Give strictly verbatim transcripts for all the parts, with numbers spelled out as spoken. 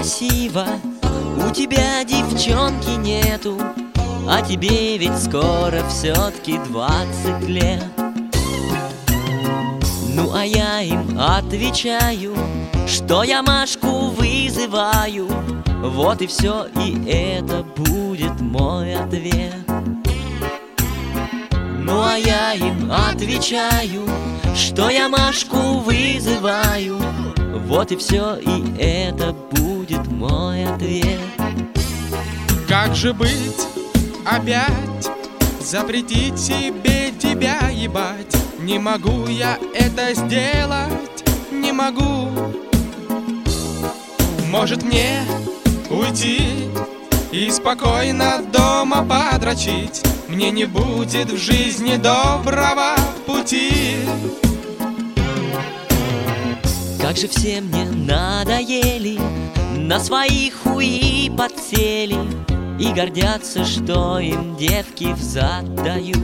красиво, у тебя девчонки нету, а тебе ведь скоро все-таки двадцать лет. Ну а я им отвечаю, что я Машку вызываю. Вот и все, и это будет мой ответ. Ну а я им отвечаю, что я Машку вызываю. Вот и все, и это будет мой ответ. Как же быть опять? Запретить себе тебя ебать? Не могу я это сделать, не могу. Может мне уйти и спокойно дома подрочить? Мне не будет в жизни доброго пути. Как же все мне надоели, на своих хуи подсели и гордятся, что им девки взад дают.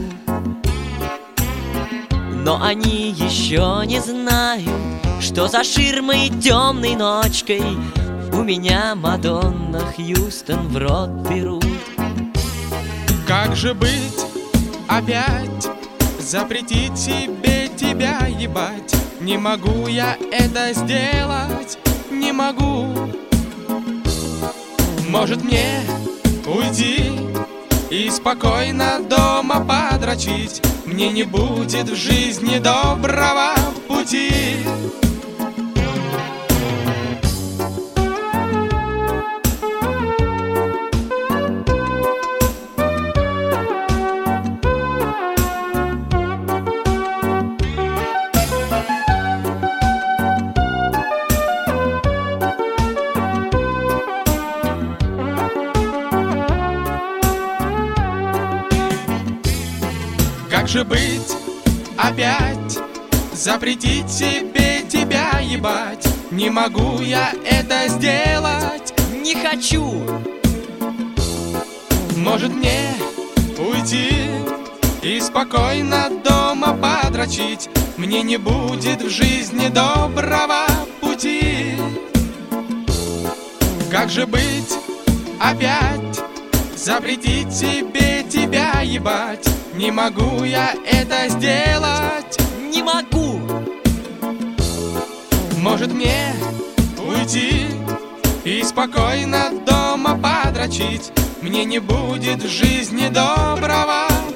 Но они еще не знают, что за ширмой темной ночкой у меня Мадонна, Хьюстон в рот берут. Как же быть опять? Запретить себе тебя ебать? Не могу я это сделать, не могу. Может мне уйти и спокойно дома подрочить? Мне не будет в жизни доброго пути. Как же быть опять? Запретить себе тебя ебать? Не могу я это сделать, не хочу. Может мне уйти и спокойно дома подрочить? Мне не будет в жизни доброго пути. Как же быть опять? Запретить себе тебя ебать? Не могу я это сделать, не могу. Может мне уйти и спокойно дома подрочить? Мне не будет в жизни доброго